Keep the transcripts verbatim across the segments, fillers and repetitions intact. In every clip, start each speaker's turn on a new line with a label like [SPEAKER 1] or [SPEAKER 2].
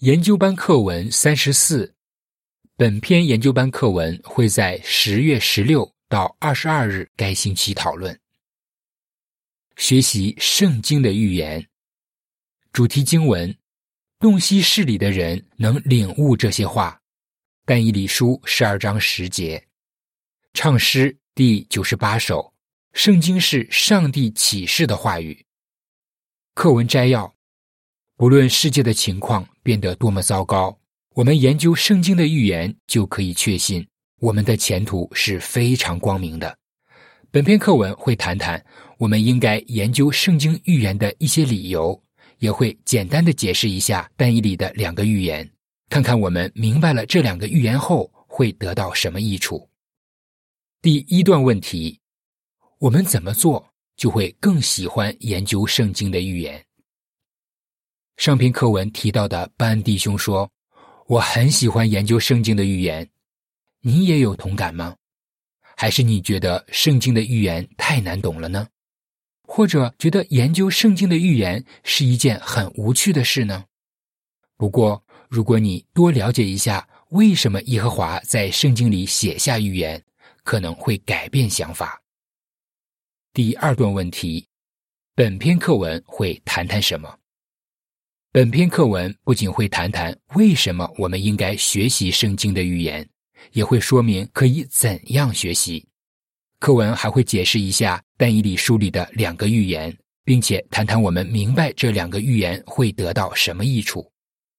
[SPEAKER 1] 研究班课文三十四，本篇研究班课文会在十月十六到二十二日该星期讨论。学习圣经的预言，主题经文：洞悉事理的人能领悟这些话。但以理书十二章十节。唱诗第九十八首，圣经是上帝启示的话语。课文摘要：不论世界的情况变得多么糟糕，我们研究圣经的预言就可以确信，我们的前途是非常光明的。本篇课文会谈谈我们应该研究圣经预言的一些理由，也会简单的解释一下但以理的两个预言，看看我们明白了这两个预言后会得到什么益处。第一段问题：我们怎么做就会更喜欢研究圣经的预言？上篇课文提到的班恩弟兄说，我很喜欢研究圣经的预言，你也有同感吗？还是你觉得圣经的预言太难懂了呢？或者觉得研究圣经的预言是一件很无趣的事呢？不过，如果你多了解一下为什么耶和华在圣经里写下预言，可能会改变想法。第二段问题：本篇课文会谈谈什么？本篇课文不仅会谈谈为什么我们应该学习圣经的预言，也会说明可以怎样学习。课文还会解释一下但以理书里的两个预言，并且谈谈我们明白这两个预言会得到什么益处。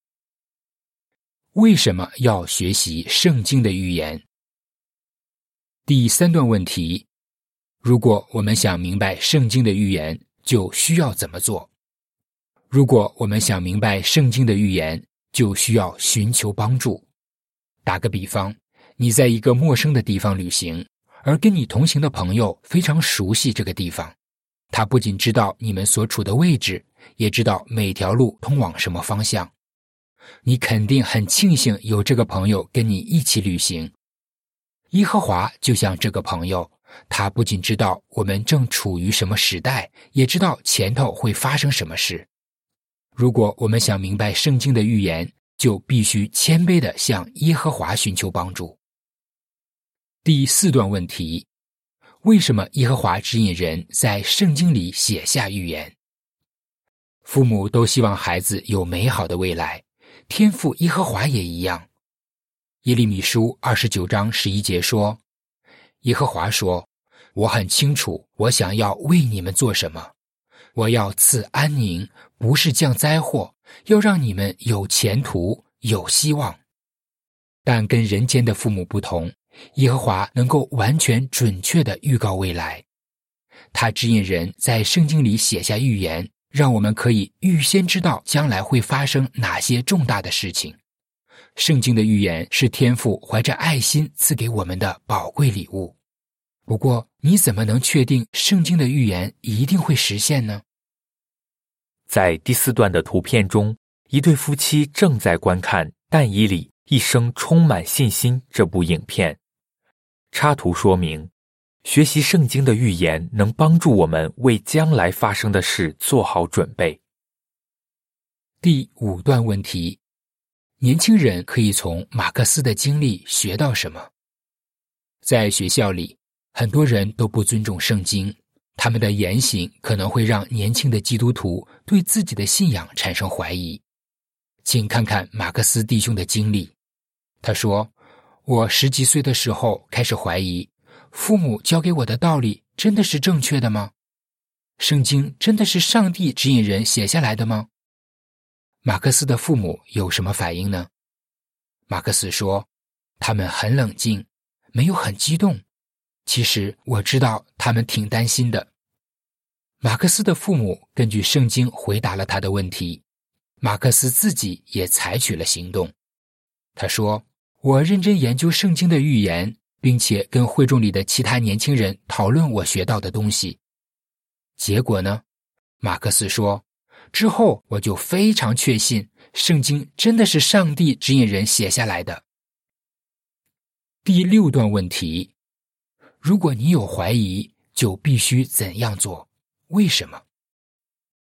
[SPEAKER 1] 为什么要学习圣经的预言？第三段问题：如果我们想明白圣经的预言，就需要怎么做？如果我们想明白圣经的预言，就需要寻求帮助。打个比方，你在一个陌生的地方旅行，而跟你同行的朋友非常熟悉这个地方，他不仅知道你们所处的位置，也知道每条路通往什么方向。你肯定很庆幸有这个朋友跟你一起旅行。耶和华就像这个朋友，他不仅知道我们正处于什么时代，也知道前头会发生什么事。如果我们想明白圣经的预言，就必须谦卑地向耶和华寻求帮助。第四段问题：为什么耶和华指引人在圣经里写下预言？父母都希望孩子有美好的未来，天父耶和华也一样。耶利米书二十九章十一节说，耶和华说，我很清楚我想要为你们做什么，我要赐安宁，不是降灾祸，要让你们有前途，有希望。但跟人间的父母不同，耶和华能够完全准确地预告未来。他指引人在圣经里写下预言，让我们可以预先知道将来会发生哪些重大的事情。圣经的预言是天父怀着爱心赐给我们的宝贵礼物。不过，你怎么能确定圣经的预言一定会实现呢？
[SPEAKER 2] 在第四段的图片中，一对夫妻正在观看但以理一生充满信心这部影片。插图说明，学习圣经的预言能帮助我们为将来发生的事做好准备。
[SPEAKER 1] 第五段问题：年轻人可以从马克思的经历学到什么？在学校里，很多人都不尊重圣经，他们的言行可能会让年轻的基督徒对自己的信仰产生怀疑。请看看马克思弟兄的经历。他说，我十几岁的时候开始怀疑，父母教给我的道理真的是正确的吗？圣经真的是上帝指引人写下来的吗？马克思的父母有什么反应呢？马克思说，他们很冷静，没有很激动。其实我知道他们挺担心的。马克思的父母根据圣经回答了他的问题，马克思自己也采取了行动。他说，我认真研究圣经的预言，并且跟会众里的其他年轻人讨论我学到的东西。结果呢？马克思说，之后我就非常确信，圣经真的是上帝指引人写下来的。第六段问题：如果你有怀疑，就必须怎样做？为什么？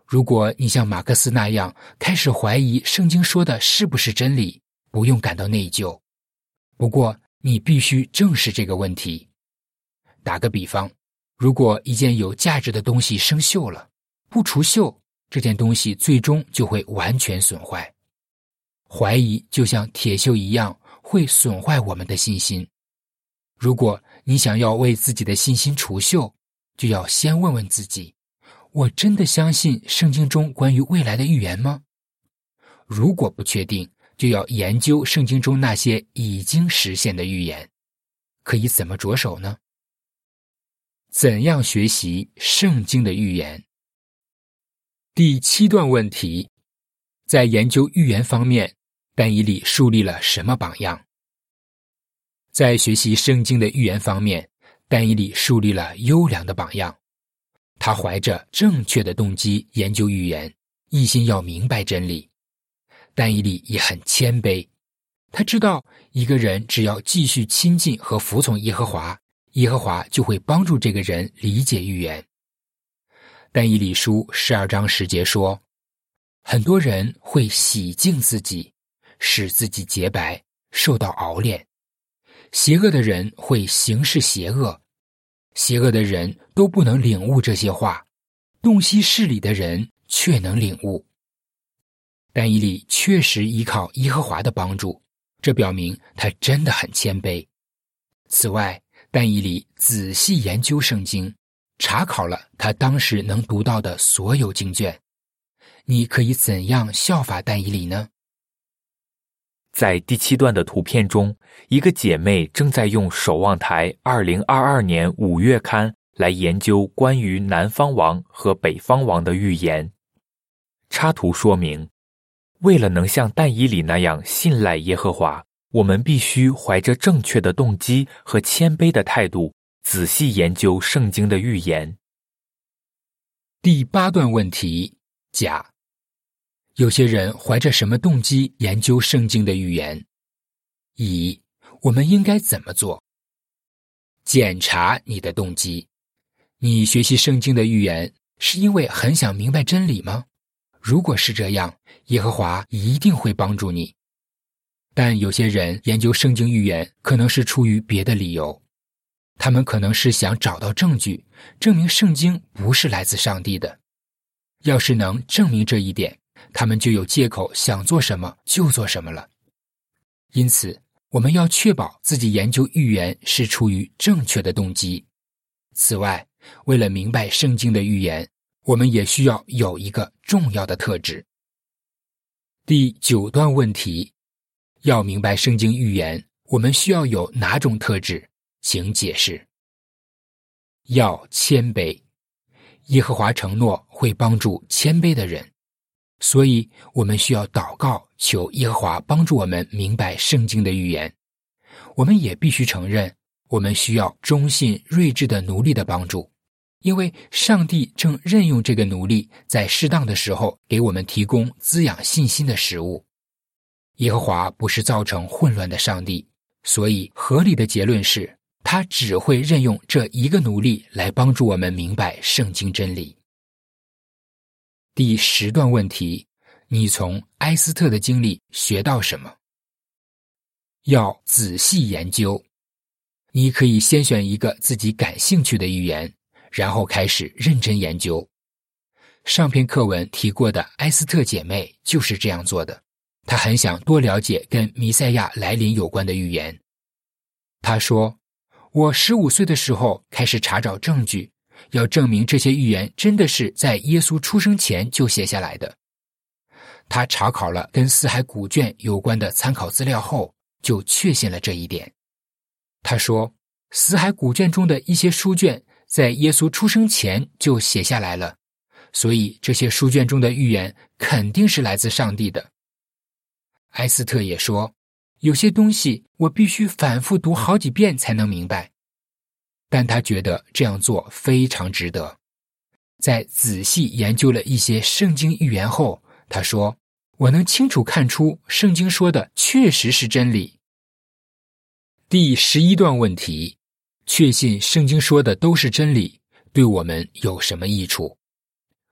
[SPEAKER 1] 如果你像马克思那样开始怀疑圣经说的是不是真理，不用感到内疚。不过你必须正视这个问题。打个比方，如果一件有价值的东西生锈了，不除锈，这件东西最终就会完全损坏。怀疑就像铁锈一样，会损坏我们的信心。如果你想要为自己的信心除锈，就要先问问自己，我真的相信圣经中关于未来的预言吗？如果不确定，就要研究圣经中那些已经实现的预言。可以怎么着手呢？怎样学习圣经的预言？第七段问题，在研究预言方面，但以理树立了什么榜样？在学习圣经的预言方面，但以理树立了优良的榜样。他怀着正确的动机研究预言，一心要明白真理。但以理也很谦卑，他知道一个人只要继续亲近和服从耶和华，耶和华就会帮助这个人理解预言。但以理书十二章十节说，很多人会洗净自己，使自己洁白，受到熬炼。邪恶的人会行事邪恶，邪恶的人都不能领悟这些话，洞悉事理的人却能领悟。但以理确实依靠耶和华的帮助，这表明他真的很谦卑。此外，但以理仔细研究圣经，查考了他当时能读到的所有经卷。你可以怎样效法但以理呢？
[SPEAKER 2] 在第七段的图片中，一个姐妹正在用守望台二零二二年五月刊来研究关于南方王和北方王的预言。插图说明，为了能像但以理那样信赖耶和华，我们必须怀着正确的动机和谦卑的态度，仔细研究圣经的预言。
[SPEAKER 1] 第八段问题，甲。有些人怀着什么动机研究圣经的预言？乙，我们应该怎么做？检查你的动机。你学习圣经的预言，是因为很想明白真理吗？如果是这样，耶和华一定会帮助你。但有些人研究圣经预言，可能是出于别的理由。他们可能是想找到证据，证明圣经不是来自上帝的。要是能证明这一点，他们就有借口想做什么就做什么了。因此，我们要确保自己研究预言是出于正确的动机。此外，为了明白圣经的预言，我们也需要有一个重要的特质。第九段问题，要明白圣经预言，我们需要有哪种特质？请解释。要谦卑。耶和华承诺会帮助谦卑的人，所以我们需要祷告，求耶和华帮助我们明白圣经的预言。我们也必须承认，我们需要忠信睿智的奴隶的帮助，因为上帝正任用这个奴隶，在适当的时候给我们提供滋养信心的食物。耶和华不是造成混乱的上帝，所以合理的结论是，他只会任用这一个奴隶来帮助我们明白圣经真理。第十段问题，你从埃斯特的经历学到什么？要仔细研究。你可以先选一个自己感兴趣的预言，然后开始认真研究。上篇课文提过的埃斯特姐妹就是这样做的，她很想多了解跟弥赛亚来临有关的预言。她说，我十五岁的时候开始查找证据，要证明这些预言真的是在耶稣出生前就写下来的。他查考了跟四海古卷有关的参考资料后，就确信了这一点。他说，死海古卷中的一些书卷在耶稣出生前就写下来了，所以这些书卷中的预言肯定是来自上帝的。埃斯特也说，有些东西我必须反复读好几遍才能明白，但他觉得这样做非常值得。在仔细研究了一些圣经预言后，他说，我能清楚看出圣经说的确实是真理。第十一段问题，确信圣经说的都是真理，对我们有什么益处？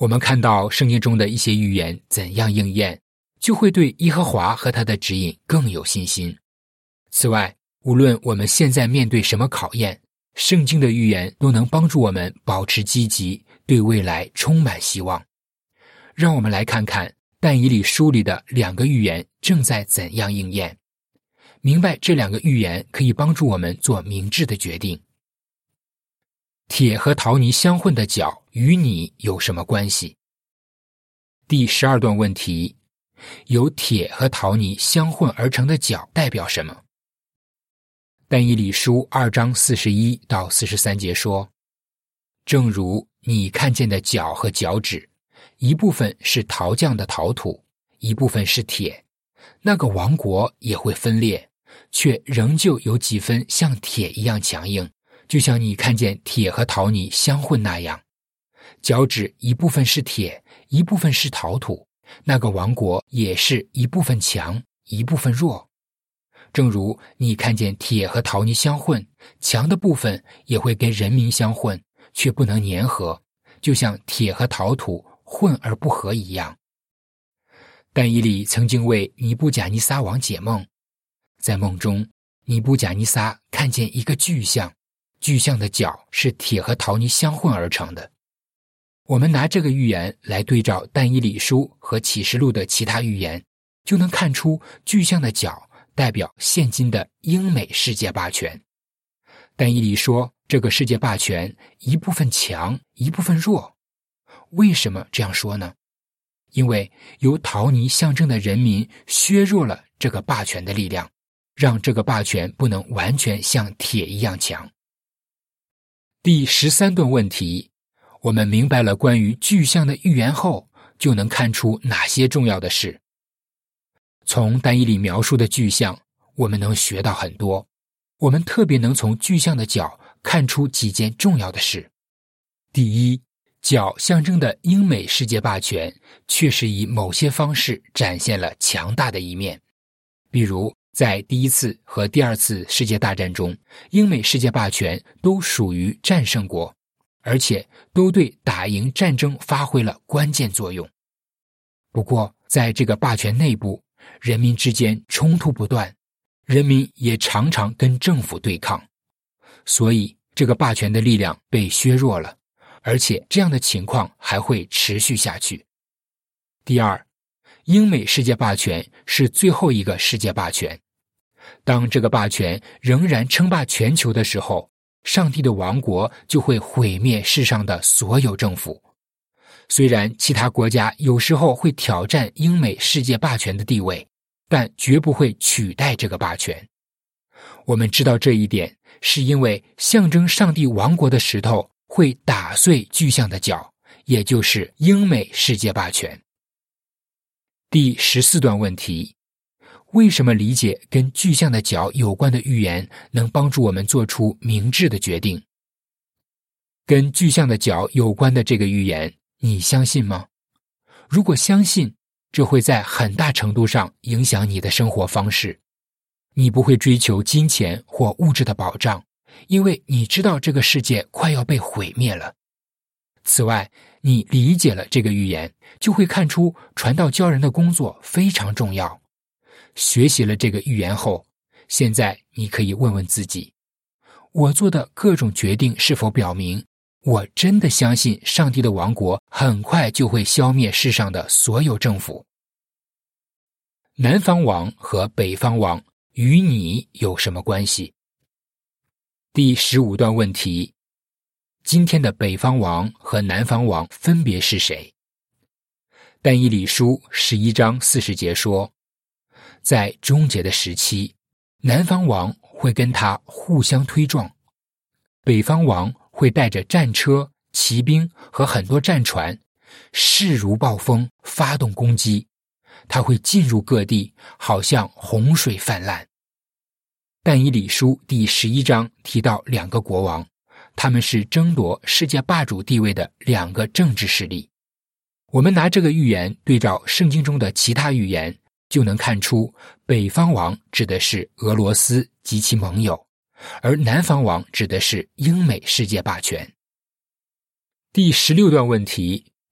[SPEAKER 1] 我们看到圣经中的一些预言怎样应验，就会对耶和华和他的指引更有信心。此外，无论我们现在面对什么考验，圣经的预言都能帮助我们保持积极，对未来充满希望。让我们来看看但以理书里的两个预言正在怎样应验，明白这两个预言可以帮助我们做明智的决定。铁和陶泥相混的角与你有什么关系？第十二段问题，由铁和陶泥相混而成的角代表什么？但以理书二章四十一到四十三节说，正如你看见的角和角质，一部分是陶匠的陶土，一部分是铁，那个王国也会分裂，却仍旧有几分像铁一样强硬，就像你看见铁和陶泥相混那样。角质一部分是铁，一部分是陶土，那个王国也是一部分强，一部分弱。正如你看见铁和陶泥相混，强的部分也会跟人民相混，却不能粘合，就像铁和陶土混而不合一样。但以理曾经为尼布甲尼撒王解梦，在梦中，尼布甲尼撒看见一个巨象，巨象的角是铁和陶泥相混而成的。我们拿这个预言来对照但以理书和启示录的其他预言，就能看出巨象的角代表现今的英美世界霸权。但以理说，这个世界霸权一部分强，一部分弱。为什么这样说呢？因为由陶泥象征的人民削弱了这个霸权的力量，让这个霸权不能完全像铁一样强。第十三段问题，我们明白了关于巨象的预言后，就能看出哪些重要的事。从但以理描述的巨象，我们能学到很多。我们特别能从巨象的角看出几件重要的事。第一，角象征的英美世界霸权确实以某些方式展现了强大的一面。比如在第一次和第二次世界大战中，英美世界霸权都属于战胜国，而且都对打赢战争发挥了关键作用。不过在这个霸权内部，人民之间冲突不断，人民也常常跟政府对抗，所以这个霸权的力量被削弱了，而且这样的情况还会持续下去。第二，英美世界霸权是最后一个世界霸权。当这个霸权仍然称霸全球的时候，上帝的王国就会毁灭世上的所有政府。虽然其他国家有时候会挑战英美世界霸权的地位，但绝不会取代这个霸权。我们知道这一点，是因为象征上帝王国的石头会打碎巨象的角，也就是英美世界霸权。第十四段问题，为什么理解跟巨象的角有关的预言能帮助我们做出明智的决定？跟巨象的角有关的这个预言，你相信吗？如果相信，这会在很大程度上影响你的生活方式。你不会追求金钱或物质的保障，因为你知道这个世界快要被毁灭了。此外，你理解了这个预言，就会看出传道教人的工作非常重要。学习了这个预言后，现在你可以问问自己，我做的各种决定是否表明我真的相信上帝的王国很快就会消灭世上的所有政府？南方王和北方王与你有什么关系？第十五段问题，今天的北方王和南方王分别是谁？但以理书十一章四十节说，在终结的时期，南方王会跟他互相推撞，北方王会带着战车、骑兵和很多战船，势如暴风发动攻击，他会进入各地，好像洪水泛滥。但以理书第十一章提到两个国王，他们是争夺世界霸主地位的两个政治势力。我们拿这个预言对照圣经中的其他预言，就能看出北方王指的是俄罗斯及其盟友，而南方王指的是英美世界霸权。第十六段问题，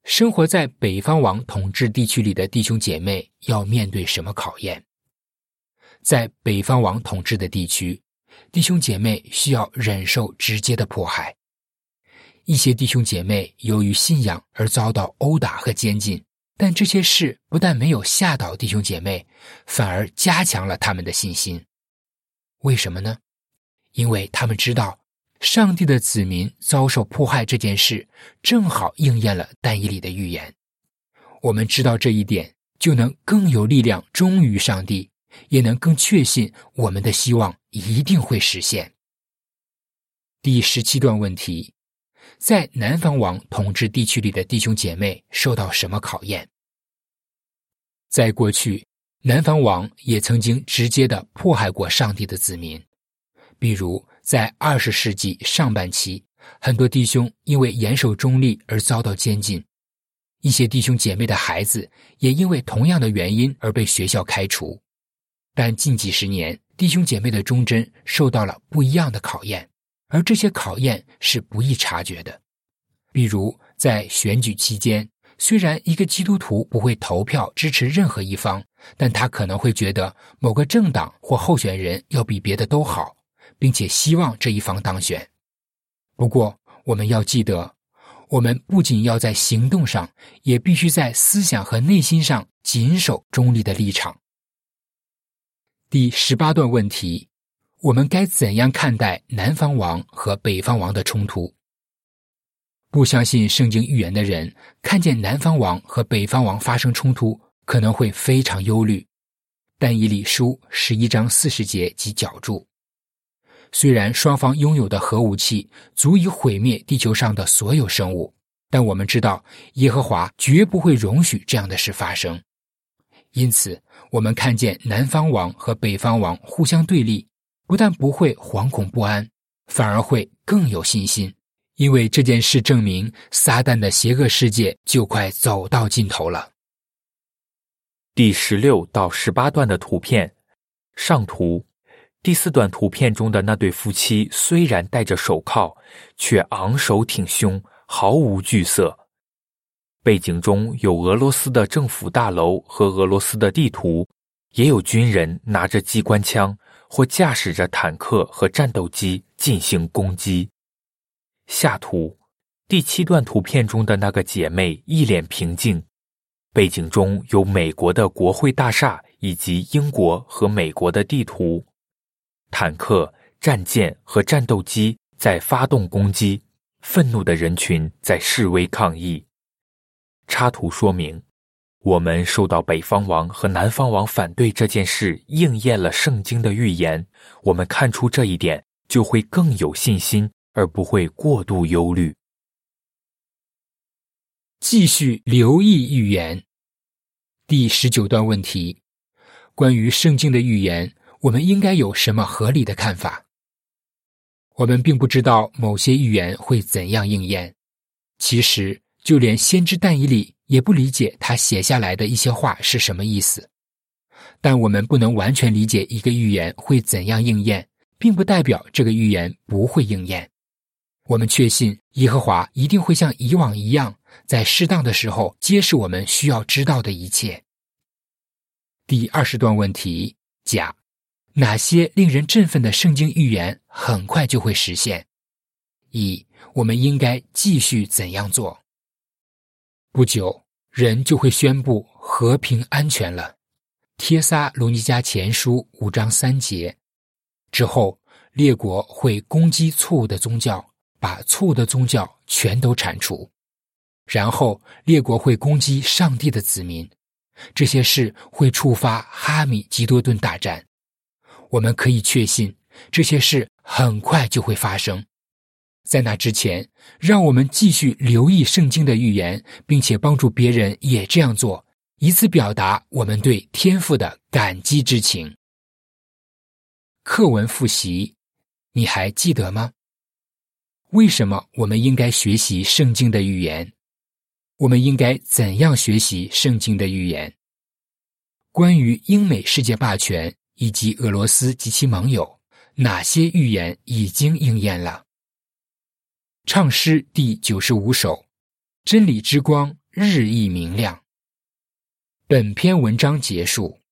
[SPEAKER 1] 生活在北方王统治地区里的弟兄姐妹要面对什么考验？在北方王统治的地区，弟兄姐妹需要忍受直接的迫害。一些弟兄姐妹由于信仰而遭到殴打和监禁，但这些事不但没有吓倒弟兄姐妹，反而加强了他们的信心。为什么呢？因为他们知道上帝的子民遭受迫害这件事正好应验了但以理的预言。我们知道这一点，就能更有力量忠于上帝，也能更确信我们的希望一定会实现。第十七段问题，在南方王统治地区里的弟兄姐妹受到什么考验？在过去，南方王也曾经直接地迫害过上帝的子民。比如在二十世纪上半期，很多弟兄因为严守中立而遭到监禁，一些弟兄姐妹的孩子也因为同样的原因而被学校开除。但近几十年，弟兄姐妹的忠贞受到了不一样的考验，而这些考验是不易察觉的。比如在选举期间，虽然一个基督徒不会投票支持任何一方，但他可能会觉得某个政党或候选人要比别的都好，并且希望这一方当选。不过我们要记得，我们不仅要在行动上，也必须在思想和内心上谨守中立的立场。第十八段问题，我们该怎样看待南方王和北方王的冲突？不相信圣经预言的人，看见南方王和北方王发生冲突，可能会非常忧虑。但以理书十一章四十节即矫注，虽然双方拥有的核武器足以毁灭地球上的所有生物，但我们知道耶和华绝不会容许这样的事发生。因此我们看见南方王和北方王互相对立，不但不会惶恐不安，反而会更有信心，因为这件事证明撒旦的邪恶世界就快走到尽头了。
[SPEAKER 2] 第十六到十八段的图片，上图，第四段图片中的那对夫妻虽然戴着手铐，却昂首挺胸，毫无惧色。背景中有俄罗斯的政府大楼和俄罗斯的地图，也有军人拿着机关枪或驾驶着坦克和战斗机进行攻击。下图，第七段图片中的那个姐妹一脸平静，背景中有美国的国会大厦以及英国和美国的地图，坦克、战舰和战斗机在发动攻击，愤怒的人群在示威抗议。插图说明，我们受到北方王和南方王反对这件事应验了圣经的预言，我们看出这一点，就会更有信心，而不会过度忧虑。
[SPEAKER 1] 继续留意预言。第十九段问题，关于圣经的预言，我们应该有什么合理的看法？我们并不知道某些预言会怎样应验，其实就连先知但以理也不理解他写下来的一些话是什么意思。但我们不能完全理解一个预言会怎样应验，并不代表这个预言不会应验。我们确信耶和华一定会像以往一样，在适当的时候揭示我们需要知道的一切。第二十段问题，甲，哪些令人振奋的圣经预言很快就会实现？乙，我们应该继续怎样做？不久，人就会宣布和平安全了。帖撒罗尼迦前书五章三节。之后，列国会攻击错误的宗教，把错误的宗教全都铲除。然后，列国会攻击上帝的子民。这些事会触发哈米吉多顿大战。我们可以确信，这些事很快就会发生。在那之前，让我们继续留意圣经的预言，并且帮助别人也这样做，以此表达我们对天父的感激之情。课文复习，你还记得吗？为什么我们应该学习圣经的预言？我们应该怎样学习圣经的预言？关于英美世界霸权以及俄罗斯及其盟友，哪些预言已经应验了？唱诗第九十五首，真理之光日益明亮。本篇文章结束。